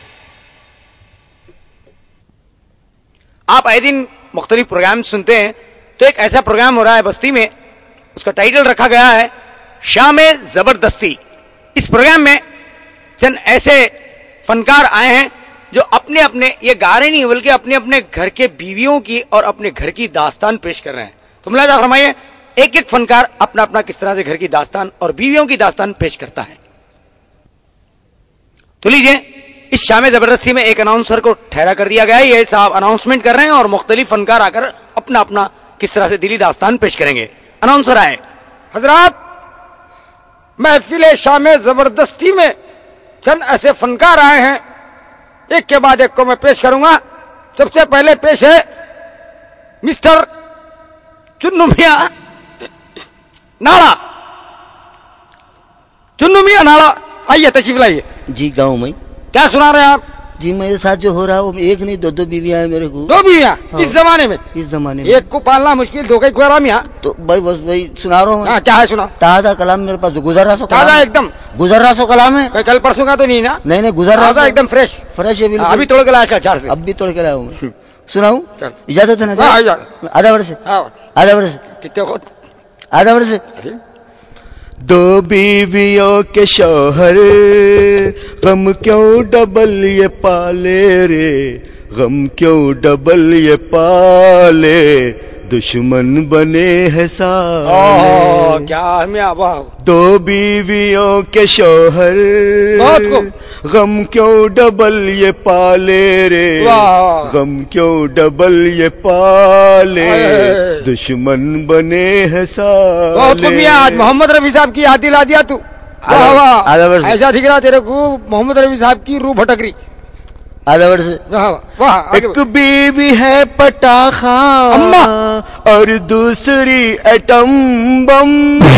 आप आए दिन मुख्तलिफ प्रोग्राम सुनते हैं, तो एक ऐसा प्रोग्राम हो रहा है बस्ती में, उसका टाइटल रखा गया है शाम जबरदस्ती। इस प्रोग्राम में चंद ऐसे फनकार आए हैं जो अपने अपने, ये गा रहे नहीं बल्कि अपने अपने घर के बीवियों की और अपने घर की दास्तान पेश कर रहे हैं। तो मुलाजा फरमाइए, एक एक फनकार अपना अपना किस तरह से घर की दास्तान और बीवियों की दास्तान पेश करता है। तो लीजिए, इस शाम जबरदस्ती में एक अनाउंसर को ठहरा कर दिया गया है, ये साहब अनाउंसमेंट कर रहे हैं और मुख्तलिफ फनकार आकर अपना अपना किस तरह से दिली दास्तान पेश करेंगे। अनाउंसर आए। हजरात, महफिल शाम जबरदस्ती में चंद ऐसे फनकार आए हैं, एक के बाद एक को मैं पेश करूंगा। सबसे पहले पेश है मिस्टर चुन्नू मियां नाड़ा। चुन्नू मियां नाड़ा, आइए तशरीफ लाइए। जी गाँव में क्या सुना रहे हैं आप? जी मेरे साथ जो हो रहा है वो एक नहीं दो बीवियां हैं मेरे को। दो बीवियां? हाँ। इस जमाने में? इस जमाने में एक को पालना मुश्किल, दो कई गुलामियां। तो भाई बस वही सुना रहा हूँ। हाँ, क्या है सुना? ताजा कलाम मेरे पास, गुजर रहा सो कलाम ताजा है। एकदम गुजर रहा सो कलाम है। कोई कल परसों का तो नहीं ना? नहीं गुजर रहा ताजा सो एकदम फ्रेश फ्रेश है बिल्कुल। अभी तोड़ के लाया चार से। अब भी तोड़ के लाया हूँ मैं। सुनाऊं? चल। इजाजत है ना? हाँ, इजाजत। आधा वर्ष से, हाँ, आधा वर्ष से, कितने को? आधा वर्ष से। दो बीवियों के शौहर गम क्यों डबल ये पाले रे, गम क्यों डबल ये पाले, दुश्मन बने हैं साले। क्या हमें वाह। दो बीवियों के शौहर बहुत गम क्यों डबल ये पाले रे, वाह। गम क्यों डबल ये पाले, अरे। दुश्मन बने हैं बहुत साले। मियां, आज मोहम्मद रफी साहब की याद दिला दिया तू। वाह आधा वर्ष। वाह, ऐसा दिख रहा तेरे को मोहम्मद रफी साहब की रूह भटक रही। आधा वर्ष। वाह वाह, आगे एक बीवी है पटाखा अम्मा। और दूसरी एटम बम,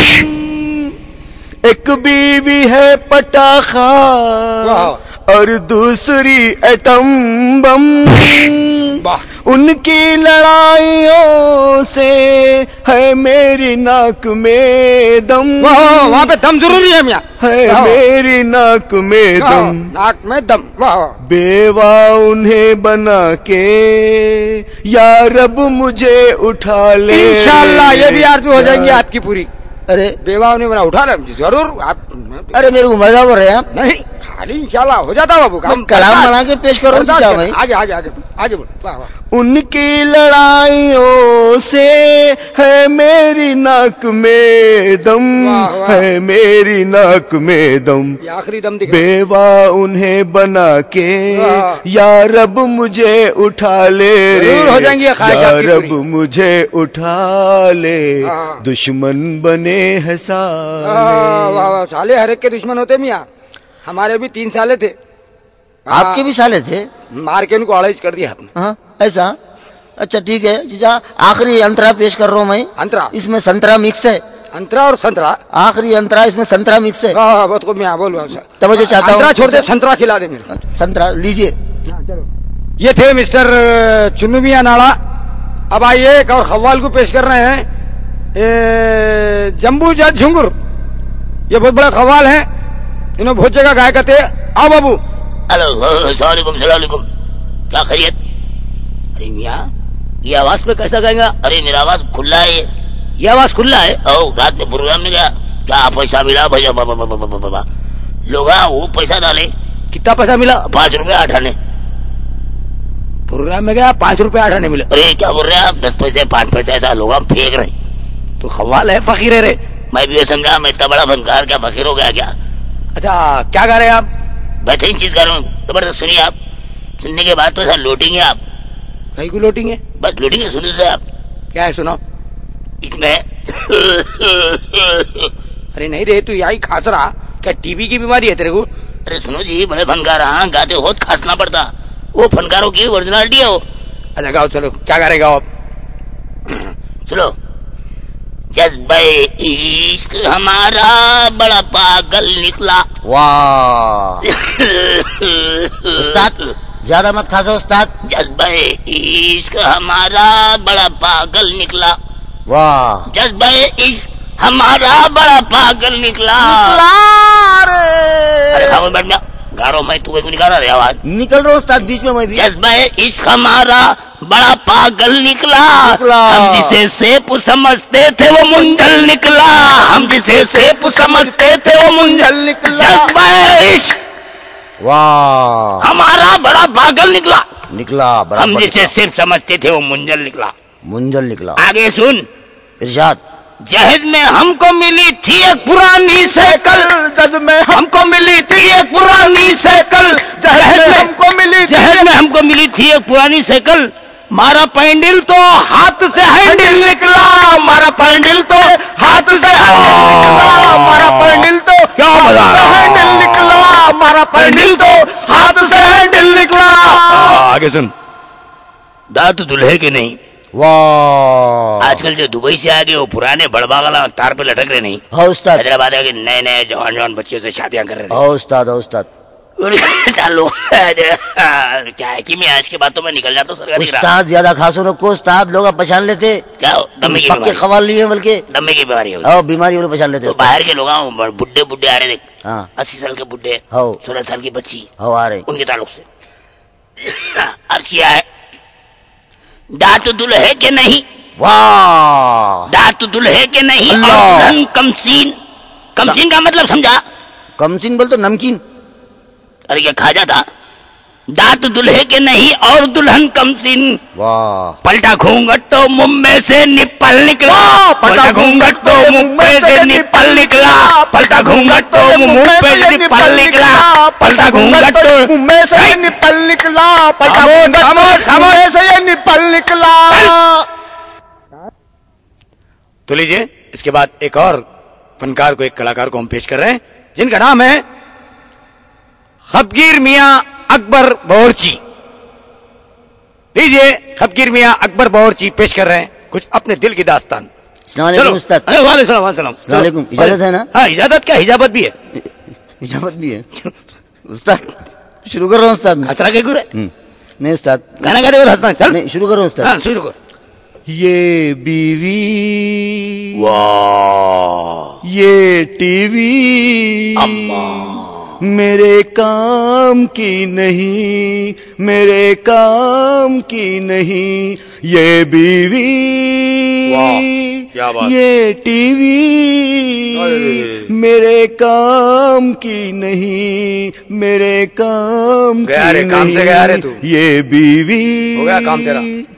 एक बीवी है पटाखा वाह। और दूसरी एटम बम, वाह। उनकी लड़ाइयों से है मेरी नाक में दम, वाह, वहाँ पे दम जरूरी है मियां। है वाह। मेरी नाक में वाह, दम, नाक में दम। वाह वाह। बेवा उन्हें बना के या रब मुझे उठा ले। इंशाअल्लाह ये भी आरज़ू हो जाएंगी आपकी पूरी। अरे बेवा ने बना उठा ले जरूर आप। अरे मेरे को मजा हो रहा है। नहीं, खाली इंशाअल्लाह हो जाता बाबू काम। कलाम बना के पेश करो बर्दाश्त क्या कर। भाई? आगे आगे आगे आगे बोल। वाह वाह। उनकी लड़ाइयों से है मेरी नाक में दम, वाह, वाह। है मेरी नाक में दम, ये आखिरी दम दिखा। बेवा उन्हें बना के वाह। या रब मुझे उठा ले रे, जरूर हो जाएंगी ये ख्वाहिश या आपकी रब पूरी। मुझे उठा ले, हाँ। दुश्मन बने हैं साले। वाह वाह, साले हर एक के दुश्मन होते मियां। हमारे भी 3 साले थे। आपके भी साले थे? मार के उनको अड़ाइज कर दिया आपने। हाँ ऐसा? अच्छा ठीक है जीजा, आखिरी अंतरा पेश कर रहा हूँ मैं। अंतरा? इसमें संतरा मिक्स है। अंतरा और संतरा? आखिरी अंतरा, इसमें संतरा मिक्स है। हाँ बहुत को मियां बोल। तवज्जो चाहता हूँ। अंतरा छोड़ दे, संतरा खिला दे मेरे को। संतरा लीजिए। ये थे मिस्टर चुन्नू मियां नाड़ा। अब आइए एक और खवाल को पेश कर रहे हैं, जम्बू जट झुंगुर। ये बहुत बड़ा खवाल है, इन्होंने बहुत जगह गाय करते। आओ बाबू। हेलो, सलाम, क्या खैरियत? अरे मियाँ, ये आवाज पे कैसा गाएगा? अरे मेरा आवाज खुला है। ये आवाज खुला है? ओ, रात में प्रोग्राम में गया, क्या पैसा मिला भैया? बाबा लोग वो पैसा डाले। कितना पैसा मिला? 5 रुपए 8 आने। प्रोग्राम में गया 5 रुपए 8 आने मिले। अरे क्या बोल रहे हैं आप? 10 पैसे 5 पैसे ऐसा लोग हम फेंक रहे। तो खवाल है, फकीर है रे। मैं भी ये समझा मैं इतना बड़ा फनकार क्या फकीर हो गया क्या? अच्छा क्या गा रहे हैं आप? बेहतरीन चीज गा रहा हूँ, जबरदस्त। सुनिए आप, सुनने के बाद तो ऐसा लौटेंगे आप। कहीं को लौटेंगे? बस लौटेंगे, सुनिए तो आप। क्या है सुनाओ। इसमें अरे नहीं रे, तू यही खास रहा क्या? टीबी की बीमारी है तेरे को? अरे सुनो जी, बड़े फनकार हाँ गाते हो, खासना पड़ता। वो फनकारों की ओरिजिनलिटी है वो। अच्छा गाओ, चलो क्या गा रहे गाओ आप। सुनो। जज्बे इश्क हमारा बड़ा पागल निकला। वाह उस्ताद, ज्यादा मत खासो उस्ताद। जज्बे इश्क हमारा बड़ा पागल निकला। वाह जज्बे इश्क हमारा बड़ा पागल निकला। अरे खामोश बैठ गया, गा रहा हूं मैं, तू क्यों निकाल रहा है आवाज? निकल रहा हूँ उस्ताद बीच में मैं भी। जज्बा इश्क हमारा बड़ा पागल निकला, हम जिसे सेप समझते थे वो मुंजल निकला, हम जिसे सेप समझते थे वो मुंजल निकला। जज्बा इश्क वाह हमारा बड़ा पागल निकला, निकला, हम जिसे सेप समझते थे वो मुंजल निकला। मुंजल निकला। आगे सुन, इरशाद। जहेज में हमको मिली थी एक पुरानी साइकिल, जज में हमको मिली थी एक पुरानी साइकिल, जहेज में हमको मिली थी, जहेज में हमको मिली थी एक पुरानी साइकिल, मारा पैंडल तो हाथ से हैंडल निकला, मारा पैंडल तो हाथ से हमारा पैंडल तो क्या मजा आ रहा है? हैंडल निकला, मारा पैंडल तो हाथ से हैंडल निकला। आगे सुन, दांत दुल्हे के नहीं। वाह आजकल जो दुबई से आ गए वो पुराने बड़बागला तार पे लटक रहे नहीं, हाँ उस्ताद, हैदराबाद के नए नए जवान जवान बच्चों से शादियां कर रहे थे। हाँ उस्ताद, हाँ उस्ताद। चालो क्या है कि मैं आज के बाद तो मैं निकल जाता हूँ सरकारी राह। उस्ताद ज्यादा खासो रखो उस्ताद, लोग पहचान लेते। क्या हो? दमे की पक्के बीमारी, खवाल लिए बल्कि दमे की बीमारी हो। हाँ बीमारी वाले पहचान लेते तो उस्ताद। बाहर के लोग बुड्ढे बुड्ढे आ रहे देख, हाँ 80 साल के बुड्ढे, हाँ 16 साल की बच्ची, हाँ आ रहे। उनके ताल्लुक से अर्शिया है, दांत दुल्हे के नहीं, वाह दांत दुल्हे के नहीं, अल्लाह। और दुल्हन कमसीन। कमसीन का मतलब समझा? कमसीन बोल तो नमकीन। अरे क्या खाजा था? दांत दुल्हे के नहीं और दुल्हन कमसीन। वाह पलटा घूंघट तो मुंह में से निपल निकला, पलटा घूंघट तो मुंह में से निपल निकला, पलटा घूंघट तो मुंह में से निपल निकला, पलटा घूंघट तो मुंह में से निपल निकला, पलटा घूंघट मुंह में से निपल निकला। तो लीजिए, इसके बाद एक और फनकार को, एक कलाकार को हम पेश कर रहे हैं, जिनका नाम है खबगीर मियां अकबर बावर्ची। लीजिए, खबगीर मियां अकबर बावर्ची पेश कर रहे हैं कुछ अपने दिल की दास्तान। अस्सलाम वालेकुम उस्ताद। वालेकुम अस्सलाम वालेकुम। इजाजत है ना? हाँ इजाजत क्या, हिजाबत भी है। इजाजत भी है उस्ताद। शुरू कर रहा हूँ उस्ताद। हसरा के गुरे नहीं उस्ताद, गाना गाते हुए हंसना। चल नहीं शुरू कर रहा हूँ उस्ताद। हाँ शुरू कर। ये बीवी, वाह, ये टीवी मेरे काम की नहीं, मेरे काम की नहीं, ये बीवी, क्या बात। ये टीवी मेरे काम की नहीं, मेरे काम गया की रे, काम से गया रे तू। नहीं, ये बीवी हो गया काम तेरा।